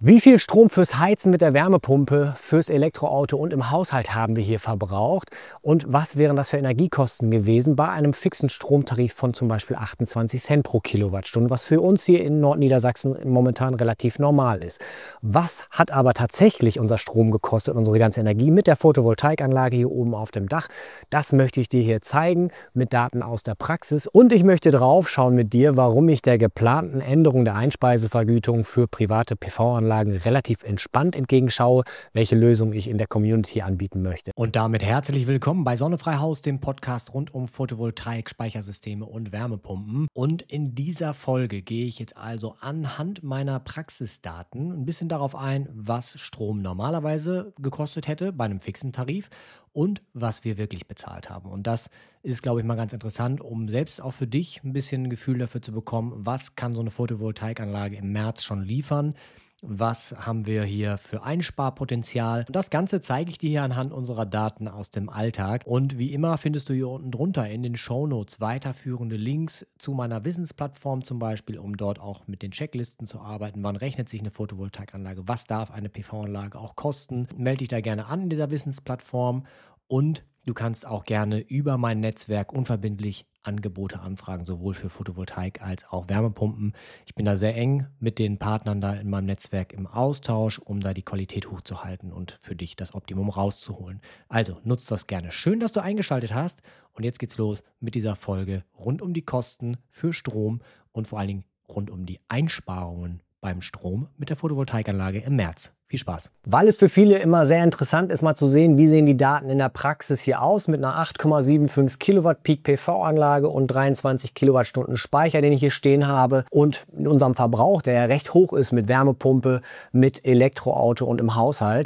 Wie viel Strom fürs Heizen mit der Wärmepumpe, fürs Elektroauto und im Haushalt haben wir hier verbraucht? Und was wären das für Energiekosten gewesen bei einem fixen Stromtarif von zum Beispiel 28 Cent pro Kilowattstunde, was für uns hier in Nordniedersachsen momentan relativ normal ist? Was hat aber tatsächlich unser Strom gekostet, unsere ganze Energie mit der Photovoltaikanlage hier oben auf dem Dach? Das möchte ich dir hier zeigen mit Daten aus der Praxis. Und ich möchte drauf schauen mit dir, warum ich der geplanten Änderung der Einspeisevergütung für private PV-Anlagen relativ entspannt entgegenschaue, welche Lösung ich in der Community anbieten möchte. Und damit herzlich willkommen bei Sonne frei Haus, dem Podcast rund um Photovoltaik, Speichersysteme und Wärmepumpen. Und in dieser Folge gehe ich jetzt also anhand meiner Praxisdaten ein bisschen darauf ein, was Strom normalerweise gekostet hätte bei einem fixen Tarif und was wir wirklich bezahlt haben. Und das ist, glaube ich, mal ganz interessant, um selbst auch für dich ein bisschen ein Gefühl dafür zu bekommen, was kann so eine Photovoltaikanlage im März schon liefern. Was haben wir hier für Einsparpotenzial? Und das Ganze zeige ich dir hier anhand unserer Daten aus dem Alltag. Und wie immer findest du hier unten drunter in den Shownotes weiterführende Links zu meiner Wissensplattform zum Beispiel, um dort auch mit den Checklisten zu arbeiten. Wann rechnet sich eine Photovoltaikanlage? Was darf eine PV-Anlage auch kosten? Melde dich da gerne an in dieser Wissensplattform und du kannst auch gerne über mein Netzwerk unverbindlich Angebote anfragen, sowohl für Photovoltaik als auch Wärmepumpen. Ich bin da sehr eng mit den Partnern da in meinem Netzwerk im Austausch, um da die Qualität hochzuhalten und für dich das Optimum rauszuholen. Also nutzt das gerne. Schön, dass du eingeschaltet hast. Und jetzt geht's los mit dieser Folge rund um die Kosten für Strom und vor allen Dingen rund um die Einsparungen beim Strom mit der Photovoltaikanlage im März. Viel Spaß. Weil es für viele immer sehr interessant ist, mal zu sehen, wie sehen die Daten in der Praxis hier aus mit einer 8,75 Kilowatt Peak PV-Anlage und 23 Kilowattstunden Speicher, den ich hier stehen habe, und in unserem Verbrauch, der ja recht hoch ist mit Wärmepumpe, mit Elektroauto und im Haushalt.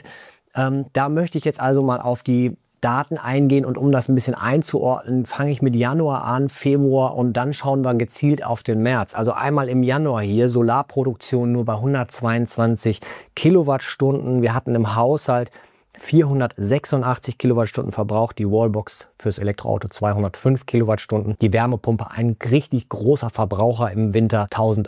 Da möchte ich jetzt also mal auf die Daten eingehen, und um das ein bisschen einzuordnen, fange ich mit Januar an, Februar, und dann schauen wir gezielt auf den März. Also einmal im Januar hier Solarproduktion nur bei 122 Kilowattstunden. Wir hatten im Haushalt 486 Kilowattstunden verbraucht, die Wallbox fürs Elektroauto 205 Kilowattstunden, die Wärmepumpe ein richtig großer Verbraucher im Winter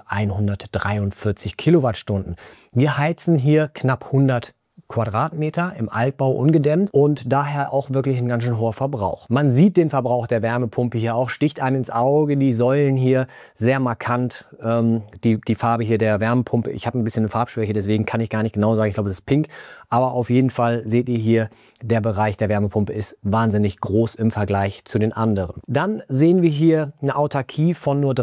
1143 Kilowattstunden. Wir heizen hier knapp 100 Quadratmeter im Altbau ungedämmt und daher auch wirklich ein ganz schön hoher Verbrauch. Man sieht den Verbrauch der Wärmepumpe hier auch, sticht einem ins Auge, die Säulen hier sehr markant, die Farbe hier der Wärmepumpe. Ich habe ein bisschen eine Farbschwäche, deswegen kann ich gar nicht genau sagen, ich glaube, das ist pink, aber auf jeden Fall seht ihr hier, der Bereich der Wärmepumpe ist wahnsinnig groß im Vergleich zu den anderen. Dann sehen wir hier eine Autarkie von nur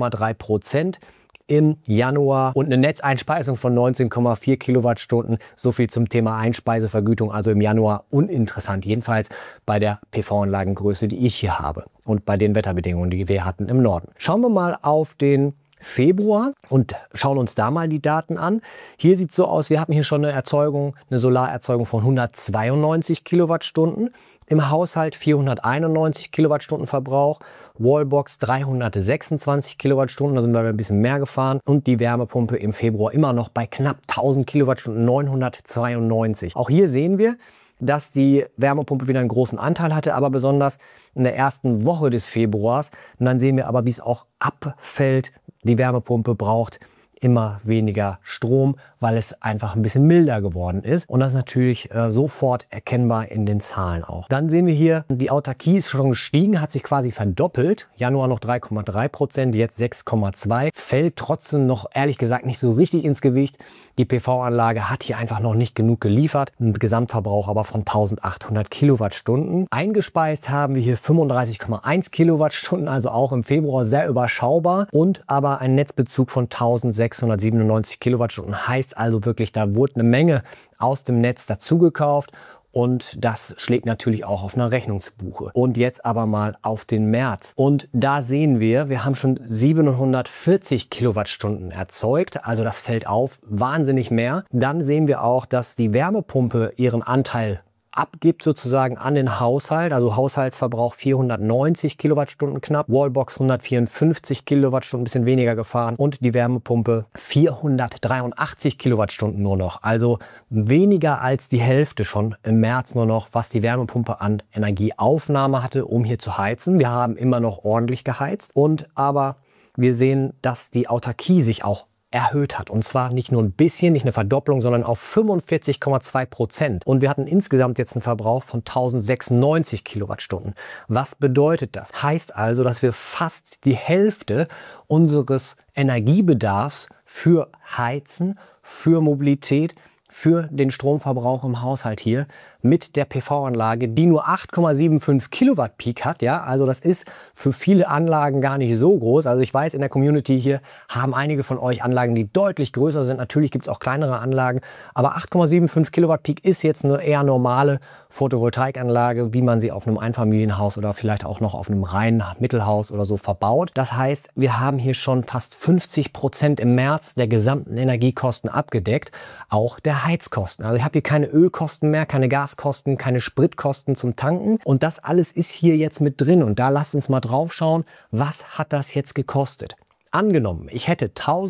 3,3% im Januar und eine Netzeinspeisung von 19,4 Kilowattstunden. So viel zum Thema Einspeisevergütung, also im Januar uninteressant, jedenfalls bei der PV-Anlagengröße, die ich hier habe und bei den Wetterbedingungen, die wir hatten im Norden. Schauen wir mal auf den Februar und schauen uns da mal die Daten an. Hier sieht es so aus, wir hatten hier schon eine Solarerzeugung von 192 Kilowattstunden. Im Haushalt 491 Kilowattstunden Verbrauch, Wallbox 326 Kilowattstunden, da sind wir ein bisschen mehr gefahren, und die Wärmepumpe im Februar immer noch bei knapp 1000 Kilowattstunden, 992. Auch hier sehen wir, dass die Wärmepumpe wieder einen großen Anteil hatte, aber besonders in der ersten Woche des Februars. Und dann sehen wir aber, wie es auch abfällt. Die Wärmepumpe braucht immer weniger Strom, weil es einfach ein bisschen milder geworden ist. Und das ist natürlich sofort erkennbar in den Zahlen auch. Dann sehen wir hier, die Autarkie ist schon gestiegen, hat sich quasi verdoppelt. Januar noch 3,3%, jetzt 6,2%. Fällt trotzdem noch, ehrlich gesagt, nicht so richtig ins Gewicht. Die PV-Anlage hat hier einfach noch nicht genug geliefert. Ein Gesamtverbrauch aber von 1800 Kilowattstunden. Eingespeist haben wir hier 35,1 Kilowattstunden, also auch im Februar sehr überschaubar. Und aber ein Netzbezug von 1697 Kilowattstunden. Heißt also wirklich, da wurde eine Menge aus dem Netz dazugekauft. Und das schlägt natürlich auch auf einer Rechnung zu Buche. Und jetzt aber mal auf den März. Und da sehen wir haben schon 740 Kilowattstunden erzeugt. Also das fällt auf, wahnsinnig mehr. Dann sehen wir auch, dass die Wärmepumpe ihren Anteil abgibt sozusagen an den Haushalt, also Haushaltsverbrauch 490 Kilowattstunden knapp, Wallbox 154 Kilowattstunden, ein bisschen weniger gefahren, und die Wärmepumpe 483 Kilowattstunden nur noch, also weniger als die Hälfte schon im März nur noch, was die Wärmepumpe an Energieaufnahme hatte, um hier zu heizen. Wir haben immer noch ordentlich geheizt, und aber wir sehen, dass die Autarkie sich auch erhöht hat. Und zwar nicht nur ein bisschen, nicht eine Verdopplung, sondern auf 45,2%. Und wir hatten insgesamt jetzt einen Verbrauch von 1096 Kilowattstunden. Was bedeutet das? Heißt also, dass wir fast die Hälfte unseres Energiebedarfs für Heizen, für Mobilität, für den Stromverbrauch im Haushalt hier mit der PV-Anlage, die nur 8,75 Kilowatt Peak hat. Ja, also das ist für viele Anlagen gar nicht so groß. Also ich weiß, in der Community hier haben einige von euch Anlagen, die deutlich größer sind. Natürlich gibt es auch kleinere Anlagen, aber 8,75 Kilowatt Peak ist jetzt eine eher normale Photovoltaikanlage, wie man sie auf einem Einfamilienhaus oder vielleicht auch noch auf einem reinen Mittelhaus oder so verbaut. Das heißt, wir haben hier schon fast 50% im März der gesamten Energiekosten abgedeckt, auch der Heizkosten. Also ich habe hier keine Ölkosten mehr, keine Gaskosten, keine Spritkosten zum Tanken. Und das alles ist hier jetzt mit drin. Und da lasst uns mal drauf schauen, was hat das jetzt gekostet? Angenommen, ich hätte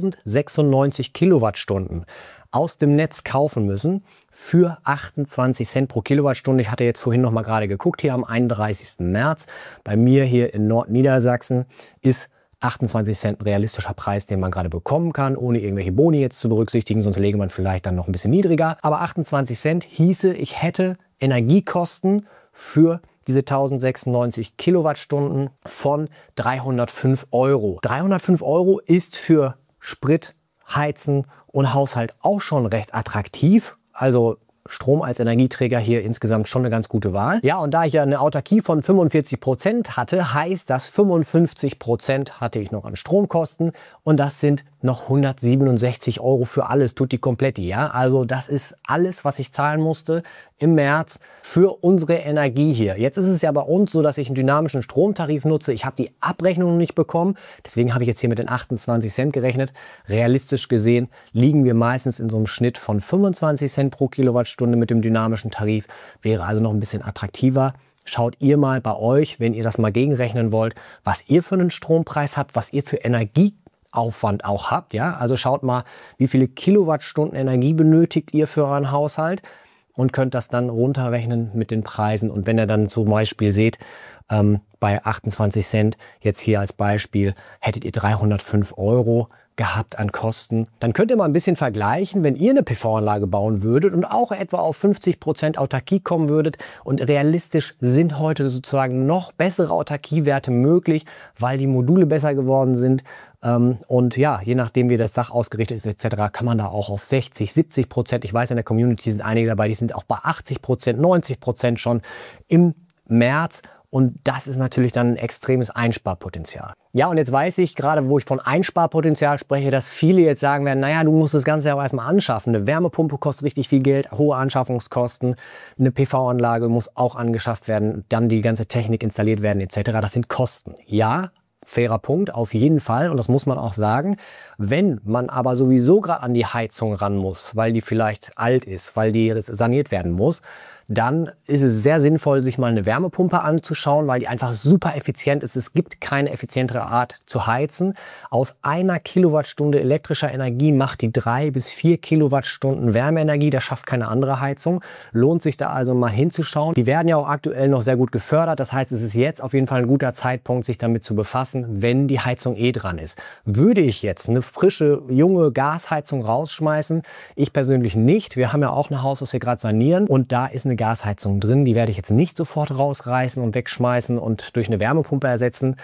1096 Kilowattstunden aus dem Netz kaufen müssen für 28 Cent pro Kilowattstunde. Ich hatte jetzt vorhin noch mal gerade geguckt, hier am 31. März. Bei mir hier in Nordniedersachsen ist 28 Cent ein realistischer Preis, den man gerade bekommen kann, ohne irgendwelche Boni jetzt zu berücksichtigen, sonst lege man vielleicht dann noch ein bisschen niedriger. Aber 28 Cent hieße, ich hätte Energiekosten für diese 1096 Kilowattstunden von 305 Euro. 305 Euro ist für Sprit, Heizen und Haushalt auch schon recht attraktiv. Also Strom als Energieträger hier insgesamt schon eine ganz gute Wahl. Ja, und da ich ja eine Autarkie von 45% hatte, heißt das 55% hatte ich noch an Stromkosten und das sind noch 167 Euro für alles, tutti completi. Ja? Also das ist alles, was ich zahlen musste im März für unsere Energie hier. Jetzt ist es ja bei uns so, dass ich einen dynamischen Stromtarif nutze. Ich habe die Abrechnung noch nicht bekommen, deswegen habe ich jetzt hier mit den 28 Cent gerechnet. Realistisch gesehen liegen wir meistens in so einem Schnitt von 25 Cent pro Kilowattstunde mit dem dynamischen Tarif. Wäre also noch ein bisschen attraktiver. Schaut ihr mal bei euch, wenn ihr das mal gegenrechnen wollt, was ihr für einen Strompreis habt, was ihr für Energieaufwand auch habt. Ja? Also schaut mal, wie viele Kilowattstunden Energie benötigt ihr für euren Haushalt und könnt das dann runterrechnen mit den Preisen. Und wenn ihr dann zum Beispiel seht, bei 28 Cent, jetzt hier als Beispiel, hättet ihr 305 Euro gehabt an Kosten. Dann könnt ihr mal ein bisschen vergleichen, wenn ihr eine PV-Anlage bauen würdet und auch etwa auf 50% Autarkie kommen würdet. Und realistisch sind heute sozusagen noch bessere Autarkiewerte möglich, weil die Module besser geworden sind. Und ja, je nachdem wie das Dach ausgerichtet ist etc., kann man da auch auf 60-70%. Ich weiß, in der Community sind einige dabei, die sind auch bei 80%, 90% schon im März. Und das ist natürlich dann ein extremes Einsparpotenzial. Ja, und jetzt weiß ich, gerade wo ich von Einsparpotenzial spreche, dass viele jetzt sagen werden, naja, du musst das Ganze ja auch erstmal anschaffen. Eine Wärmepumpe kostet richtig viel Geld, hohe Anschaffungskosten. Eine PV-Anlage muss auch angeschafft werden, dann die ganze Technik installiert werden etc. Das sind Kosten. Ja, fairer Punkt, auf jeden Fall. Und das muss man auch sagen. Wenn man aber sowieso gerade an die Heizung ran muss, weil die vielleicht alt ist, weil die saniert werden muss, dann ist es sehr sinnvoll, sich mal eine Wärmepumpe anzuschauen, weil die einfach super effizient ist. Es gibt keine effizientere Art zu heizen. Aus einer Kilowattstunde elektrischer Energie macht die 3 bis 4 Kilowattstunden Wärmeenergie. Das schafft keine andere Heizung. Lohnt sich da also mal hinzuschauen. Die werden ja auch aktuell noch sehr gut gefördert. Das heißt, es ist jetzt auf jeden Fall ein guter Zeitpunkt, sich damit zu befassen, wenn die Heizung eh dran ist. Würde ich jetzt eine frische, junge Gasheizung rausschmeißen? Ich persönlich nicht. Wir haben ja auch ein Haus, das wir gerade sanieren und da ist eine Gasheizung drin. Die werde ich jetzt nicht sofort rausreißen und wegschmeißen und durch eine Wärmepumpe ersetzen.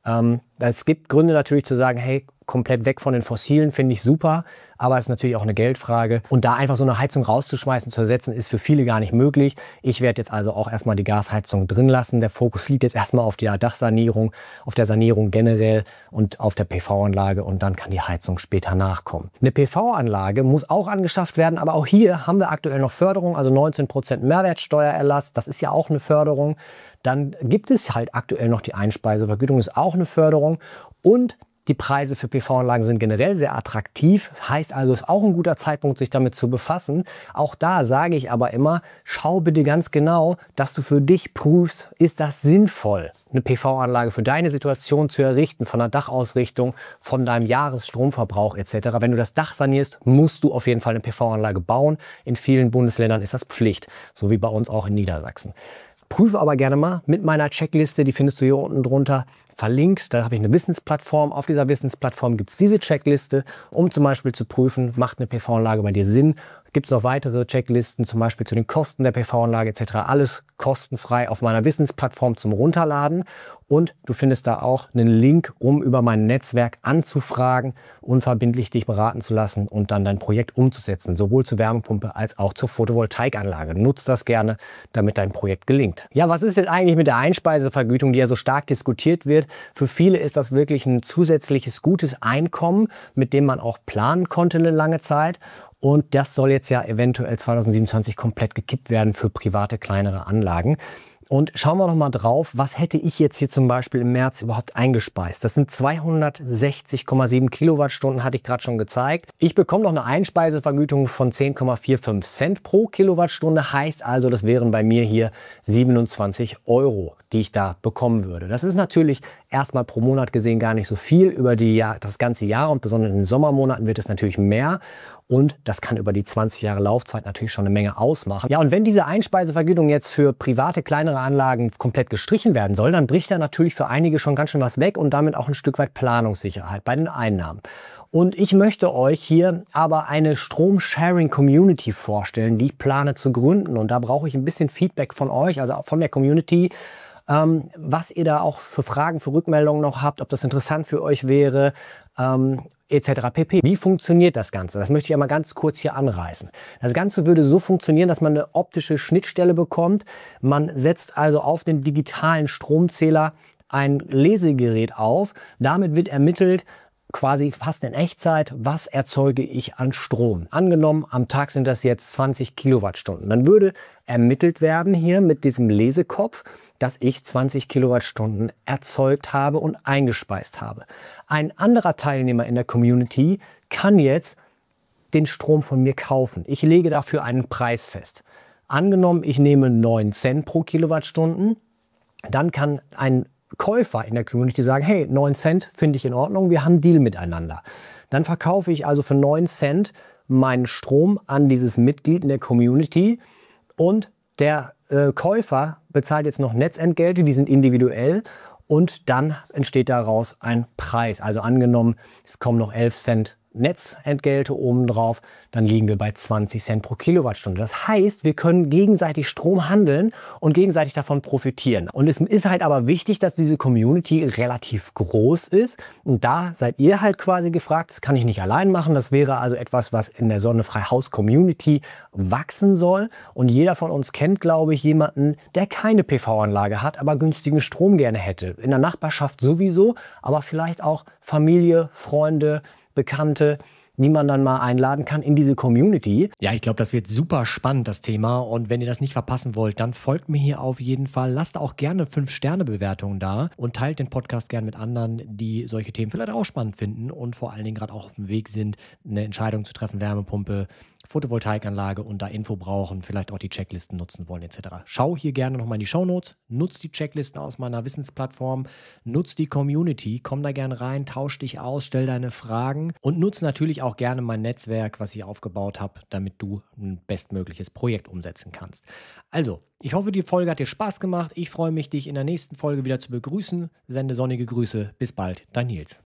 Es gibt Gründe natürlich zu sagen, hey, komplett weg von den Fossilen finde ich super, aber es ist natürlich auch eine Geldfrage. Und da einfach so eine Heizung rauszuschmeißen, zu ersetzen, ist für viele gar nicht möglich. Ich werde jetzt also auch erstmal die Gasheizung drin lassen. Der Fokus liegt jetzt erstmal auf der Dachsanierung, auf der Sanierung generell und auf der PV-Anlage und dann kann die Heizung später nachkommen. Eine PV-Anlage muss auch angeschafft werden, aber auch hier haben wir aktuell noch Förderung, also 19% Mehrwertsteuererlass. Das ist ja auch eine Förderung. Dann gibt es halt aktuell noch die Einspeisevergütung, ist auch eine Förderung und die Preise für PV-Anlagen sind generell sehr attraktiv, heißt also, es ist auch ein guter Zeitpunkt, sich damit zu befassen. Auch da sage ich aber immer, schau bitte ganz genau, dass du für dich prüfst, ist das sinnvoll, eine PV-Anlage für deine Situation zu errichten, von der Dachausrichtung, von deinem Jahresstromverbrauch etc. Wenn du das Dach sanierst, musst du auf jeden Fall eine PV-Anlage bauen. In vielen Bundesländern ist das Pflicht, so wie bei uns auch in Niedersachsen. Prüfe aber gerne mal mit meiner Checkliste, die findest du hier unten drunter, verlinkt. Da habe ich eine Wissensplattform. Auf dieser Wissensplattform gibt es diese Checkliste, um zum Beispiel zu prüfen, macht eine PV-Anlage bei dir Sinn? Gibt es noch weitere Checklisten, zum Beispiel zu den Kosten der PV-Anlage etc. Alles kostenfrei auf meiner Wissensplattform zum Runterladen. Und du findest da auch einen Link, um über mein Netzwerk anzufragen, unverbindlich dich beraten zu lassen und dann dein Projekt umzusetzen, sowohl zur Wärmepumpe als auch zur Photovoltaikanlage. Nutz das gerne, damit dein Projekt gelingt. Ja, was ist jetzt eigentlich mit der Einspeisevergütung, die ja so stark diskutiert wird? Für viele ist das wirklich ein zusätzliches gutes Einkommen, mit dem man auch planen konnte eine lange Zeit. Und das soll jetzt ja eventuell 2027 komplett gekippt werden für private kleinere Anlagen. Und schauen wir noch mal drauf, was hätte ich jetzt hier zum Beispiel im März überhaupt eingespeist? Das sind 260,7 Kilowattstunden, hatte ich gerade schon gezeigt. Ich bekomme noch eine Einspeisevergütung von 10,45 Cent pro Kilowattstunde. Heißt also, das wären bei mir hier 27 Euro, die ich da bekommen würde. Das ist natürlich erstmal pro Monat gesehen gar nicht so viel. Über das ganze Jahr und besonders in den Sommermonaten wird es natürlich mehr. Und das kann über die 20 Jahre Laufzeit natürlich schon eine Menge ausmachen. Ja, und wenn diese Einspeisevergütung jetzt für private kleinere Anlagen komplett gestrichen werden soll, dann bricht da natürlich für einige schon ganz schön was weg und damit auch ein Stück weit Planungssicherheit bei den Einnahmen. Und ich möchte euch hier aber eine Strom-Sharing-Community vorstellen, die ich plane zu gründen. Und da brauche ich ein bisschen Feedback von euch, also von der Community, was ihr da auch für Fragen, für Rückmeldungen noch habt, ob das interessant für euch wäre, etc. pp. Wie funktioniert das Ganze? Das möchte ich einmal ganz kurz hier anreißen. Das Ganze würde so funktionieren, dass man eine optische Schnittstelle bekommt. Man setzt also auf den digitalen Stromzähler ein Lesegerät auf. Damit wird ermittelt, quasi fast in Echtzeit, was erzeuge ich an Strom. Angenommen, am Tag sind das jetzt 20 Kilowattstunden. Dann würde ermittelt werden hier mit diesem Lesekopf, dass ich 20 Kilowattstunden erzeugt habe und eingespeist habe. Ein anderer Teilnehmer in der Community kann jetzt den Strom von mir kaufen. Ich lege dafür einen Preis fest. Angenommen, ich nehme 9 Cent pro Kilowattstunden, dann kann ein Käufer in der Community sagen, hey, 9 Cent finde ich in Ordnung, wir haben einen Deal miteinander. Dann verkaufe ich also für 9 Cent meinen Strom an dieses Mitglied in der Community und der Käufer bezahlt jetzt noch Netzentgelte, die sind individuell und dann entsteht daraus ein Preis. Also angenommen, es kommen noch 11 Cent Netzentgelte obendrauf, dann liegen wir bei 20 Cent pro Kilowattstunde. Das heißt, wir können gegenseitig Strom handeln und gegenseitig davon profitieren. Und es ist halt aber wichtig, dass diese Community relativ groß ist. Und da seid ihr halt quasi gefragt, das kann ich nicht allein machen. Das wäre also etwas, was in der Sonnefrei Haus Community wachsen soll. Und jeder von uns kennt, glaube ich, jemanden, der keine PV-Anlage hat, aber günstigen Strom gerne hätte. In der Nachbarschaft sowieso, aber vielleicht auch Familie, Freunde, Bekannte, die man dann mal einladen kann in diese Community. Ja, ich glaube, das wird super spannend, das Thema. Und wenn ihr das nicht verpassen wollt, dann folgt mir hier auf jeden Fall. Lasst auch gerne 5-Sterne-Bewertungen da und teilt den Podcast gerne mit anderen, die solche Themen vielleicht auch spannend finden und vor allen Dingen gerade auch auf dem Weg sind, eine Entscheidung zu treffen, Wärmepumpe, Photovoltaikanlage und da Info brauchen, vielleicht auch die Checklisten nutzen wollen etc. Schau hier gerne nochmal in die Shownotes, nutzt die Checklisten aus meiner Wissensplattform, nutzt die Community, komm da gerne rein, tausch dich aus, stell deine Fragen und nutze natürlich auch gerne mein Netzwerk, was ich aufgebaut habe, damit du ein bestmögliches Projekt umsetzen kannst. Also, ich hoffe, die Folge hat dir Spaß gemacht. Ich freue mich, dich in der nächsten Folge wieder zu begrüßen. Sende sonnige Grüße. Bis bald, dein Nils.